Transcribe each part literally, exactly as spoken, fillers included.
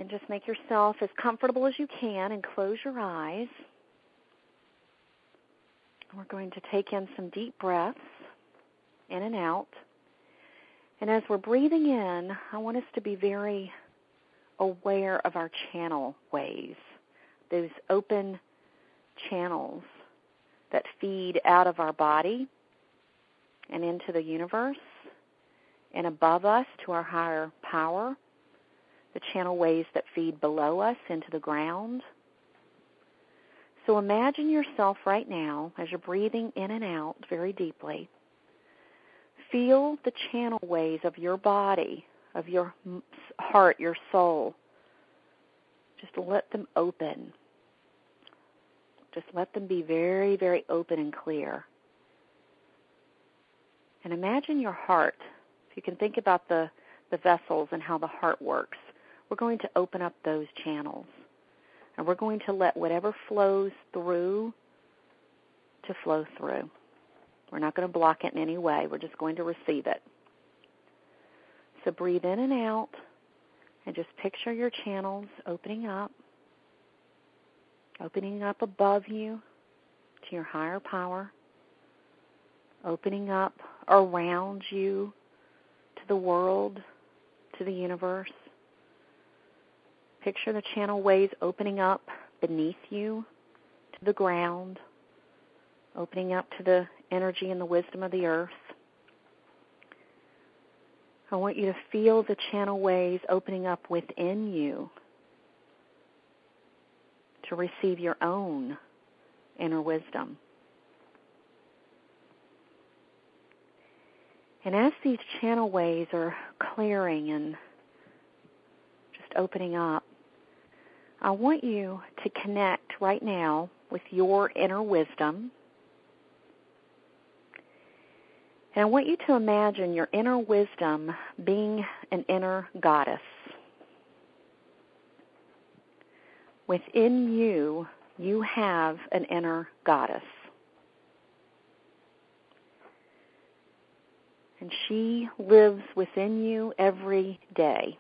And just make yourself as comfortable as you can and close your eyes. We're going to take in some deep breaths, in and out. And as we're breathing in, I want us to be very aware of our channel ways, those open channels that feed out of our body and into the universe and above us to our higher power, the channel ways that feed below us into the ground. So imagine yourself right now as you're breathing in and out very deeply. Feel the channel ways of your body, of your heart, your soul. Just let them open. Just let them be very, very open and clear. And imagine your heart. If you can think about the, the vessels and how the heart works, we're going to open up those channels. And we're going to let whatever flows through to flow through. We're not going to block it in any way. We're just going to receive it. So breathe in and out and just picture your channels opening up, opening up above you to your higher power, opening up around you to the world, to the universe. Picture the channel ways opening up beneath you to the ground, opening up to the energy and the wisdom of the earth. I want you to feel the channel ways opening up within you to receive your own inner wisdom. And as these channel ways are clearing and just opening up, I want you to connect right now with your inner wisdom. And I want you to imagine your inner wisdom being an inner goddess. Within you, you have an inner goddess. And she lives within you every day.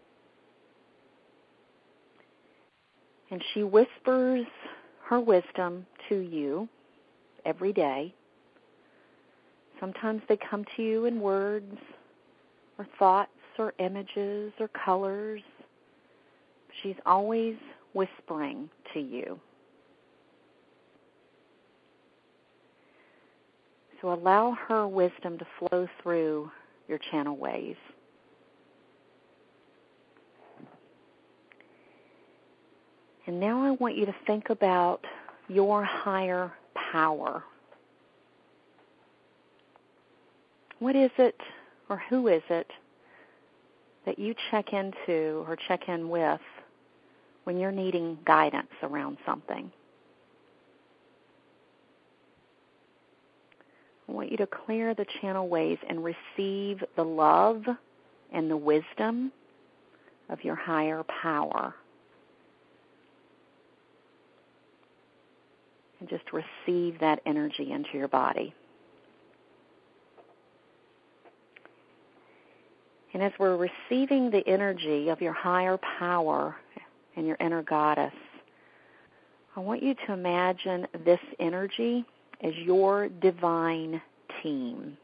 And she whispers her wisdom to you every day. Sometimes they come to you in words or thoughts or images or colors. She's always whispering to you. So allow her wisdom to flow through your channel ways. And now I want you to think about your higher power. What is it, or who is it, that you check into or check in with when you're needing guidance around something? I want you to clear the channel ways and receive the love and the wisdom of your higher power. And just receive that energy into your body. And as we're receiving the energy of your higher power and your inner goddess, I want you to imagine this energy as your divine team.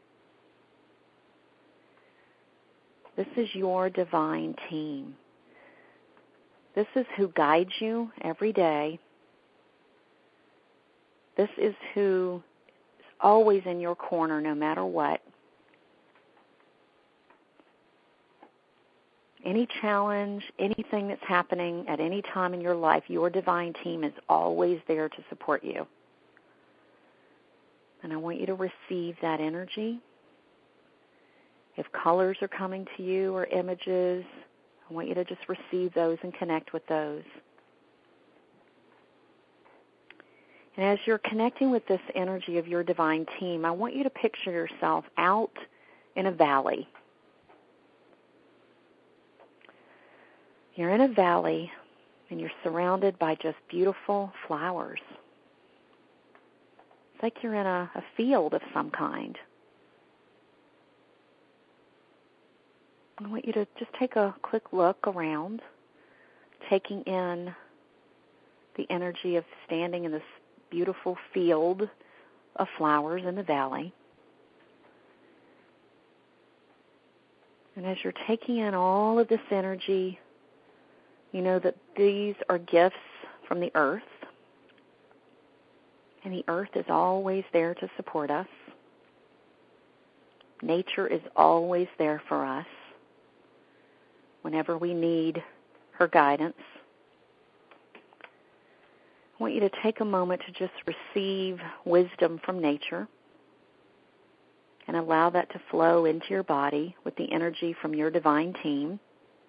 This is your divine team. This is who guides you every day. This is who is always in your corner no matter what. Any challenge, anything that's happening at any time in your life, your divine team is always there to support you. And I want you to receive that energy. If colors are coming to you or images, I want you to just receive those and connect with those. And as you're connecting with this energy of your divine team, I want you to picture yourself out in a valley. You're in a valley, and you're surrounded by just beautiful flowers. It's like you're in a, a field of some kind. I want you to just take a quick look around. taking in the energy of standing in this beautiful field of flowers in the valley. And as you're taking in all of this energy, you know that these are gifts from the earth. And the earth is always there to support us. Nature is always there for us whenever we need her guidance. I want you to take a moment to just receive wisdom from nature and allow that to flow into your body with the energy from your divine team.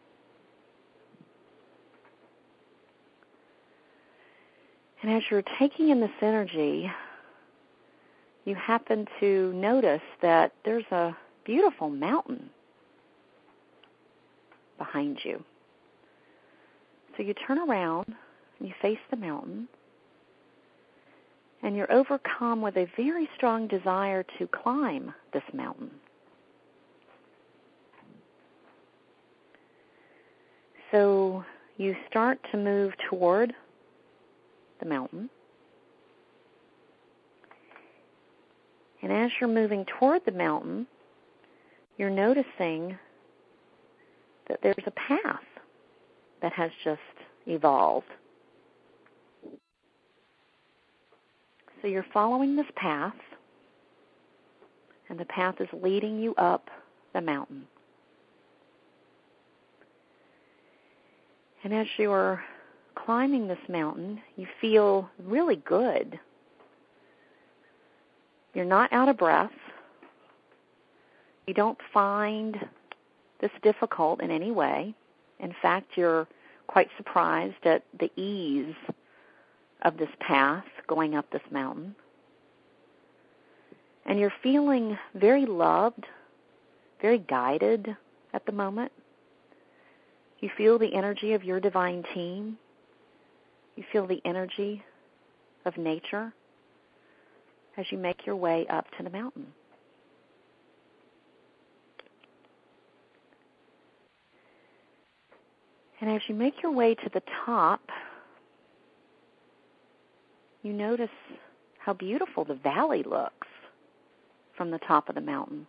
And as you're taking in this energy, you happen to notice that there's a beautiful mountain behind you. So you turn around and you face the mountain, and you're overcome with a very strong desire to climb this mountain. So you start to move toward the mountain. And as you're moving toward the mountain, you're noticing that there's a path that has just evolved. So you're following this path, and the path is leading you up the mountain. And as you're climbing this mountain, you feel really good. You're not out of breath. You don't find this difficult in any way. In fact, you're quite surprised at the ease of this path going up this mountain. And you're feeling very loved, very guided at the moment. You feel the energy of your divine team. You feel the energy of nature as you make your way up to the mountain. And as you make your way to the top, you notice how beautiful the valley looks from the top of the mountain.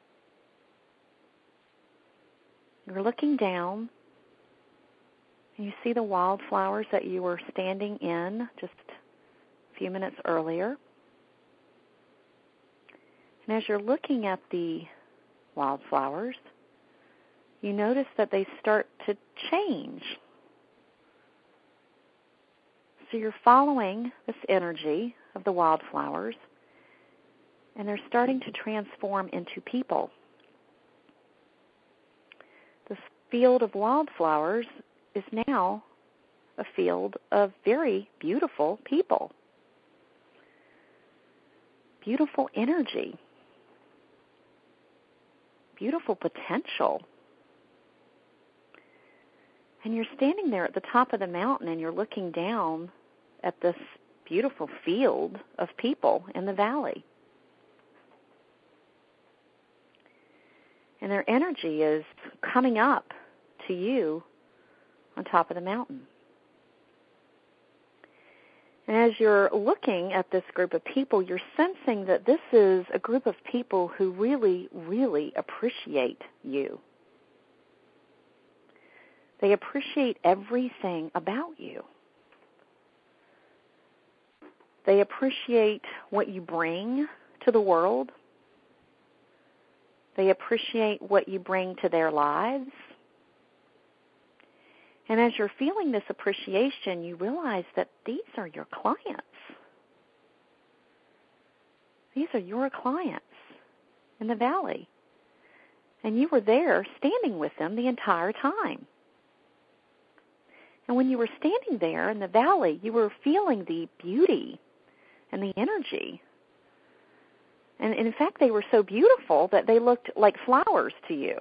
You're looking down, and you see the wildflowers that you were standing in just a few minutes earlier. And as you're looking at the wildflowers, you notice that they start to change. So you're following this energy of the wildflowers, and they're starting to transform into people. This field of wildflowers is now a field of very beautiful people. Beautiful energy. Beautiful potential. And you're standing there at the top of the mountain, and you're looking down at this beautiful field of people in the valley. And their energy is coming up to you on top of the mountain. And as you're looking at this group of people, you're sensing that this is a group of people who really, really appreciate you. They appreciate everything about you. They appreciate what you bring to the world. They appreciate what you bring to their lives. And as you're feeling this appreciation, you realize that these are your clients. These are your clients in the valley. And you were there standing with them the entire time. And when you were standing there in the valley, you were feeling the beauty and the energy. And in fact, they were so beautiful that they looked like flowers to you.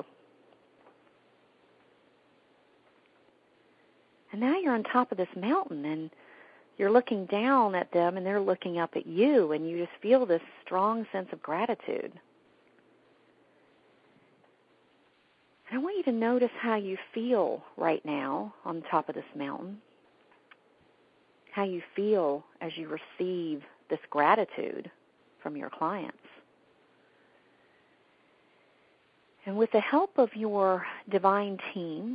And now you're on top of this mountain, and you're looking down at them, and they're looking up at you, and you just feel this strong sense of gratitude. And I want you to notice how you feel right now on the top of this mountain, how you feel as you receive this gratitude from your clients. And with the help of your divine team,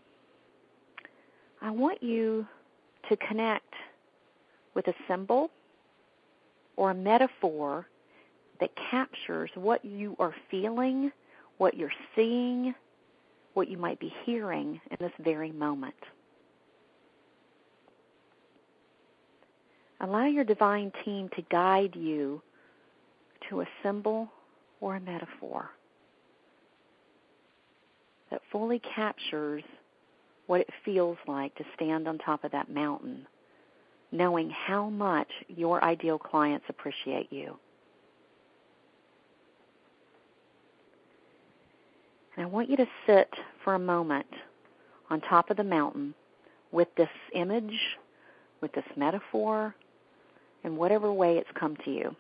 I want you to connect with a symbol or a metaphor that captures what you are feeling, what you're seeing, what you might be hearing in this very moment. Allow your divine team to guide you to a symbol or a metaphor that fully captures what it feels like to stand on top of that mountain, knowing how much your ideal clients appreciate you. And I want you to sit for a moment on top of the mountain with this image, with this metaphor, in whatever way it's come to you.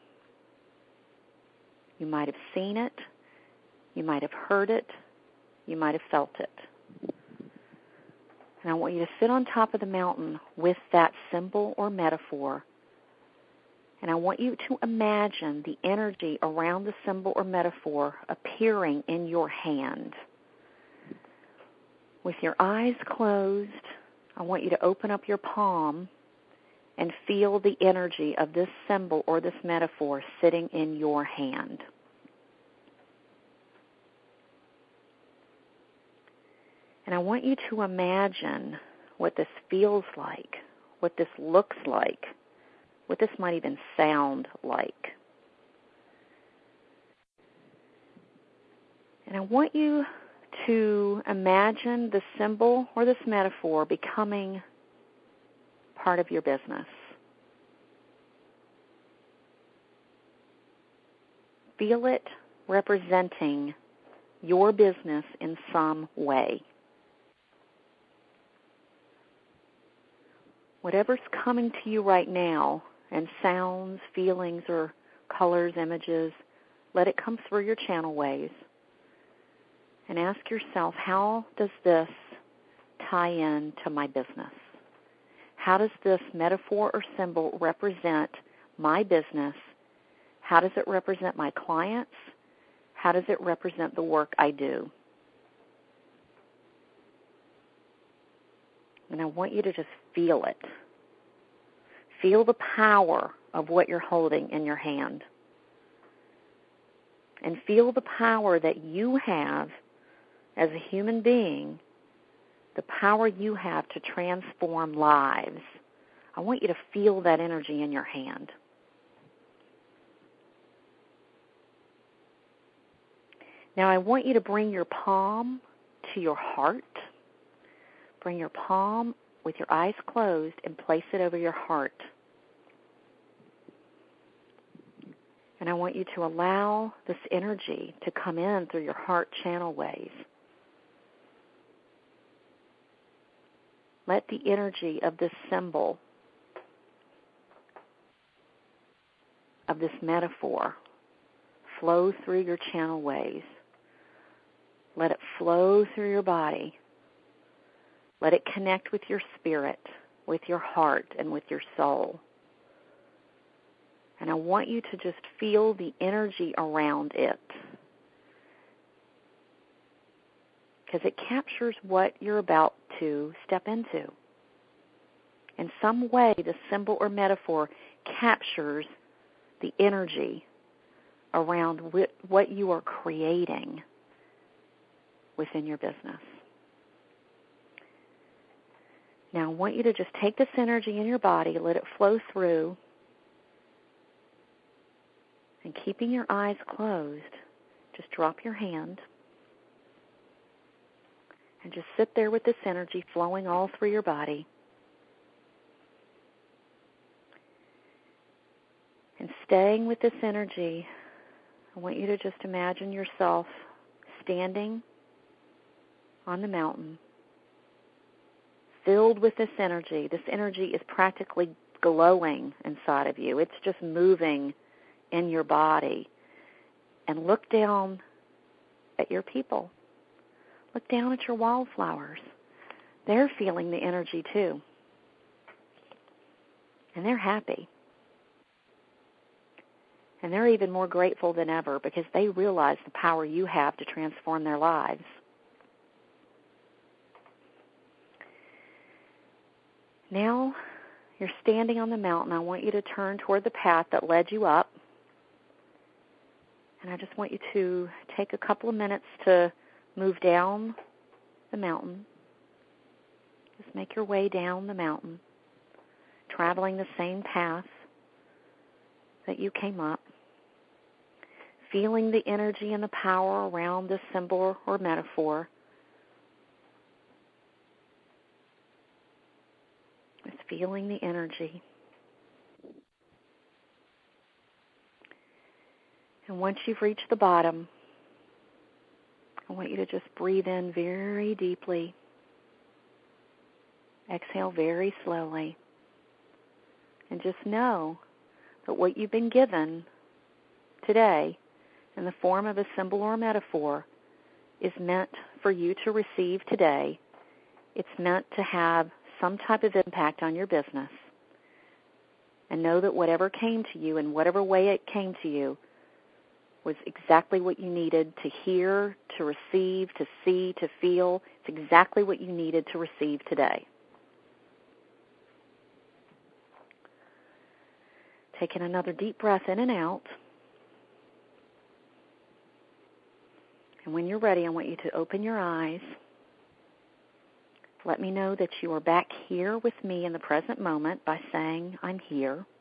You might have seen it, you might have heard it, you might have felt it. And I want you to sit on top of the mountain with that symbol or metaphor. And I want you to imagine the energy around the symbol or metaphor appearing in your hand. With your eyes closed, I want you to open up your palm and feel the energy of this symbol or this metaphor sitting in your hand. And I want you to imagine what this feels like, what this looks like, what this might even sound like. And I want you to imagine the symbol or this metaphor becoming part of your business. Feel it representing your business in some way. Whatever's coming to you right now, and sounds, feelings, or colors, images, let it come through your channel ways. And ask yourself, how does this tie in to my business? How does this metaphor or symbol represent my business? How does it represent my clients? How does it represent the work I do? And I want you to just feel it. Feel the power of what you're holding in your hand. And feel the power that you have as a human being, the power you have to transform lives. I want you to feel that energy in your hand. Now I want you to bring your palm to your heart. Bring your palm with your eyes closed and place it over your heart. And I want you to allow this energy to come in through your heart channel ways. Let the energy of this symbol, of this metaphor, flow through your channel ways. Let it flow through your body. Let it connect with your spirit, with your heart, and with your soul. And I want you to just feel the energy around it, because it captures what you're about to step into. In some way, the symbol or metaphor captures the energy around what you are creating within your business. Now, I want you to just take this energy in your body, let it flow through, and keeping your eyes closed, just drop your hand and just sit there with this energy flowing all through your body. And staying with this energy, I want you to just imagine yourself standing on the mountain, filled with this energy. This energy is practically glowing inside of you. It's just moving in your body. And look down at your people. Look down at your wallflowers. They're feeling the energy too. And they're happy. And they're even more grateful than ever because they realize the power you have to transform their lives. Now you're standing on the mountain. I want you to turn toward the path that led you up. And I just want you to take a couple of minutes to move down the mountain. Just make your way down the mountain, traveling the same path that you came up, feeling the energy and the power around this symbol or metaphor. Just feeling the energy. And once you've reached the bottom, I want you to just breathe in very deeply. Exhale very slowly. And just know that what you've been given today in the form of a symbol or a metaphor is meant for you to receive today. It's meant to have some type of impact on your business. And know that whatever came to you in whatever way it came to you was exactly what you needed to hear, to receive, to see, to feel. It's exactly what you needed to receive today. Taking another deep breath in and out. And when you're ready, I want you to open your eyes. Let me know that you are back here with me in the present moment by saying, I'm here.